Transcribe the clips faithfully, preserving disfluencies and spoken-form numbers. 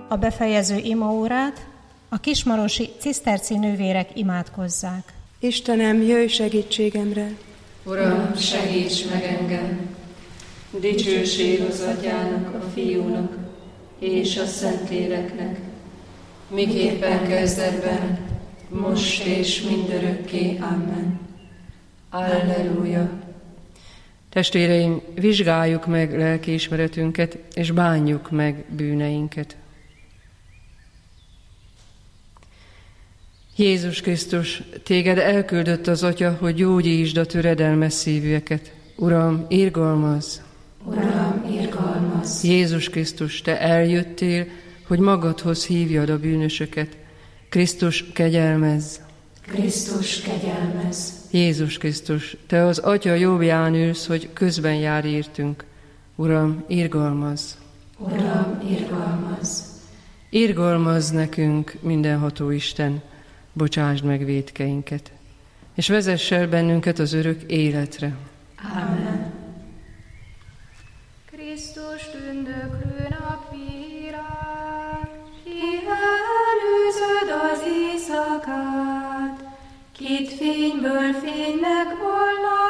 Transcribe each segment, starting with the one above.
a befejező imaórát a kismarosi ciszterci nővérek imádkozzák. Istenem, jöjj segítségemre! Uram, segíts meg engem! Dicsőség az Atyának, a Fiúnak és a Szentléleknek, miképpen kezdetben, most és mindörökké. Amen. Alleluja! Testvéreim, vizsgáljuk meg lelkiismeretünket, és bánjuk meg bűneinket. Jézus Krisztus, téged elküldött az Atya, hogy gyógyítsd a töredelmes szívűeket. Uram, irgalmazz! Uram, irgalmazz! Jézus Krisztus, te eljöttél, hogy magadhoz hívjad a bűnösöket. Krisztus, kegyelmezz! Krisztus, kegyelmezz! Jézus Krisztus, te az Atya jobbján ülsz, hogy közben jár értünk. Uram, irgalmazz! Uram, irgalmazz! Irgalmazz nekünk, mindenható Isten, bocsásd meg vétkeinket, és vezess el bennünket az örök életre. Amen. Krisztus tündöklő napvirán, ki előzöd az éjszakát, kit fényből fénynek volna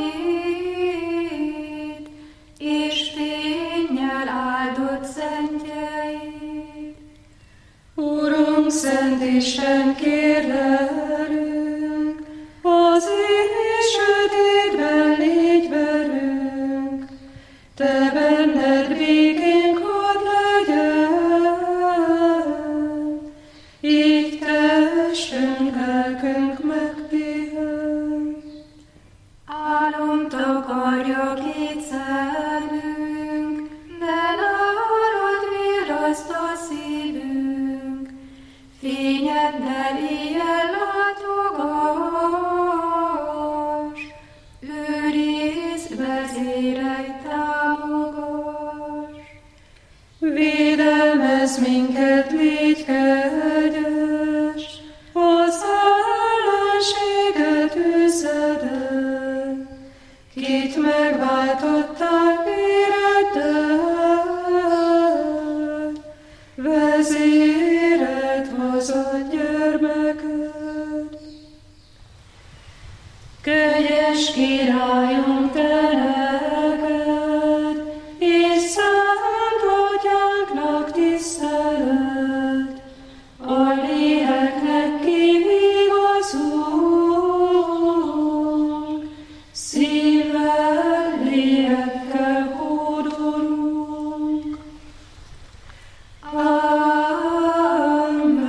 hét, és fénnyel áldott szentjeid. Urunk, Szent Isten, kérlelünk, az éj sötétben légy velünk, te benned békénk hadd legyen, így testünk, lelkünk megpihen. Álom takarja két szemünk, de nálad virraszt a szívünk, fényeddel éjjel látogass, őrizd, vezérelj, támogass. Védelmezz minket, légy kegyes, az ellenséget üzzed el, kit megváltottál véreddel, vezéreld haza gyermeked. Kegyes Királyunk, te neked, és Szent Atyánknak tisztelet, a léleknek kivigazunk, szívvel, lélekkel hódolunk. Amen.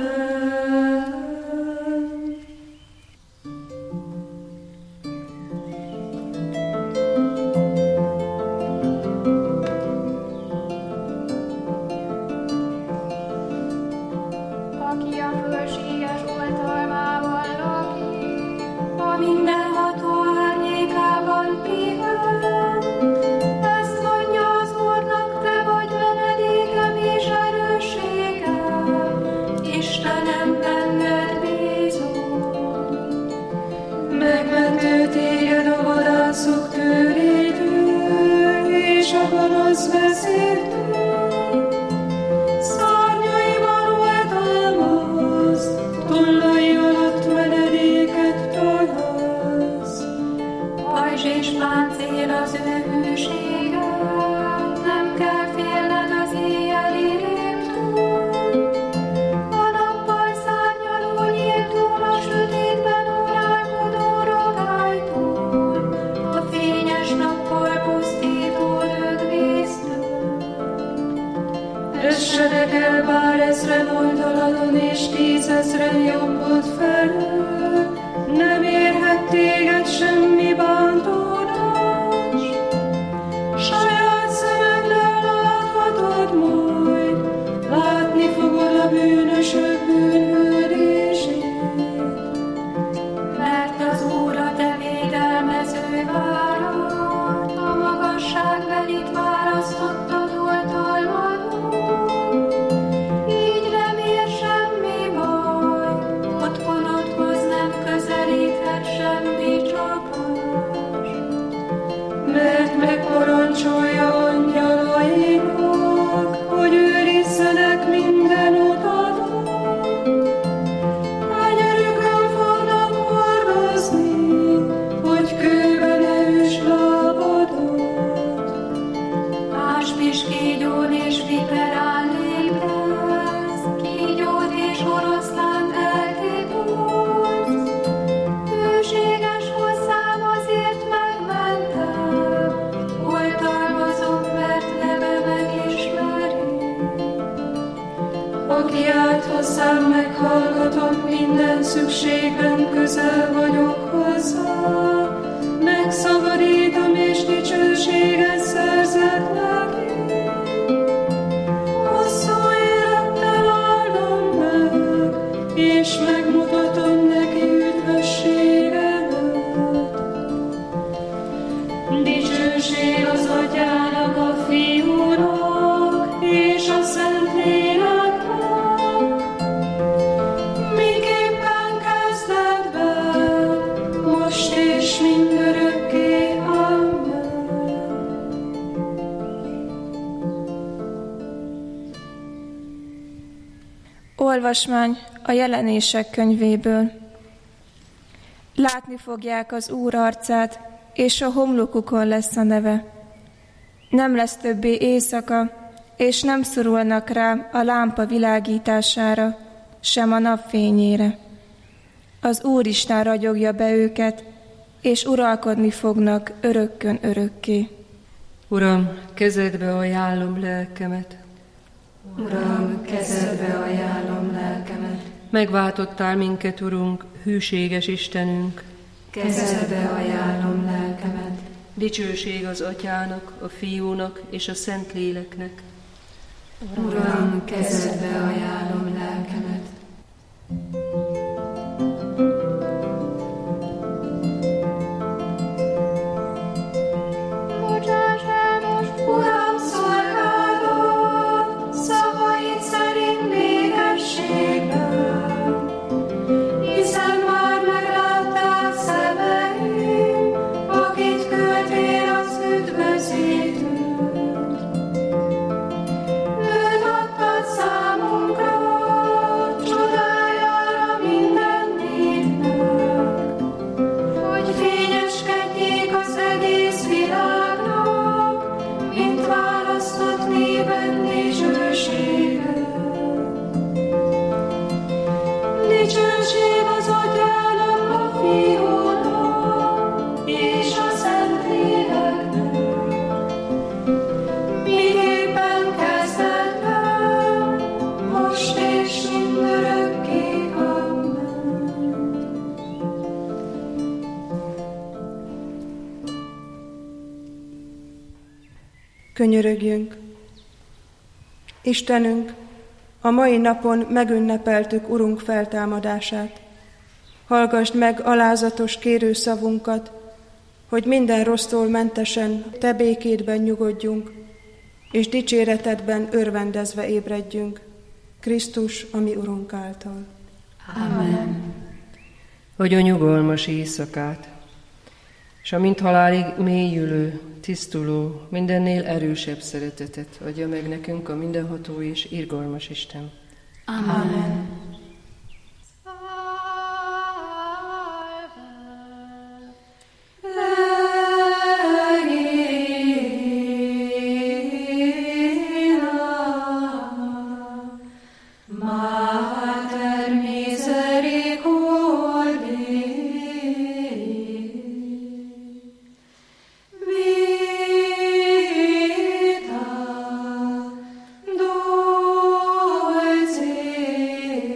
Aki a fölséges oltalmában lakik, a mindenható árnyékában pihen. Ezt mondja az Úrnak, te vagy menedékem és erősségem, Istenem, benned bízom. Megmentő téged a vadászok törétől, és a gonosz vezértől. Szárnyaiban oltalmaz, tollai alatt menedéket találsz. Pajzs és páncél az ő hűsége, nem kell félned az éjjeli rémtől. A nappal szárnyaló nyíltól, a sötétben uralkodó rogálytól, a fényes nappal pusztító dögvésztől. Essenek el bár ezren oldaladon, és tízezren jobbod felől, nem érhet téged semmi bántódás. Saját szemeddel láthatod majd, látni fogod a bűnösök bűnhődését. Mert az Úr a te védelmező várad, a magasságbelit választottad oltalmadon. Így nem ér semmi baj, otthonodhoz nem közelíthet semmi csapás. aki állt hozzám, meghallgatom, minden szükségben közel vagyok hozzá. Megszabadítom és dicsőséget szerzek neki. Hosszú élettel áldom meg, és megmutatom neki üdvösségemet. Dicsőség az Atyának, a Fiúnak és a Szentléleknek, miképpen kezdetben, most és mindörökké. Amen. Olvasmány a Jelenések könyvéből. Látni fogják az Úr arcát, és a homlokukon lesz a neve. Nem lesz többé éjszaka, és nem szorulnak rá a lámpa világítására, sem a napfényére. Az Úristen ragyogja be őket, és uralkodni fognak örökkön örökké. Uram, kezedbe ajánlom lelkemet. Uram, kezedbe ajánlom lelkemet. Megváltottál minket, Urunk, hűséges Istenünk. Kezedbe ajánlom lelkemet. Dicsőség az Atyának, a Fiúnak és a Szentléleknek. Uram, kezedbe ajánlom lelkemet. Bocsáss el most, Uram, szolgálod, szavaid szerint békességben, hiszen már meglátták szemeim, akit küldtél az üdvözítőt. Őt adtad számunkra, csodájára minden népnek, hogy fényeskedjék az egész világnak, mint választott népen dicsősége. Dicsőség az Atyának, a Fiúnak és a Szentléleknek, miképpen kezdetben, most és mindörökké. Amen. Könyörögjünk! Istenünk, a mai napon megünnepeltük Urunk feltámadását. Hallgasd meg alázatos kérőszavunkat, hogy minden rossztól mentesen Te békédben nyugodjunk, és dicséretedben örvendezve ébredjünk. Krisztus, a mi Urunk által. Amen. Adj a nyugalmas éjszakát, és a mint halálig mélyülő, tisztuló, mindennél erősebb szeretetet adja meg nekünk a mindenható és irgalmas Isten. Amen. Mater misericordiae, vita dulcis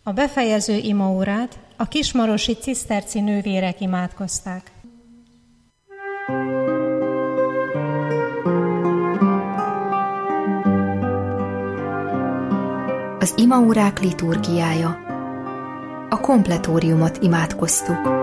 A befejező imaórát a kismarosi ciszterci nővérek imádkozták. Az imaórák liturgiája. A kompletóriumot imádkoztuk.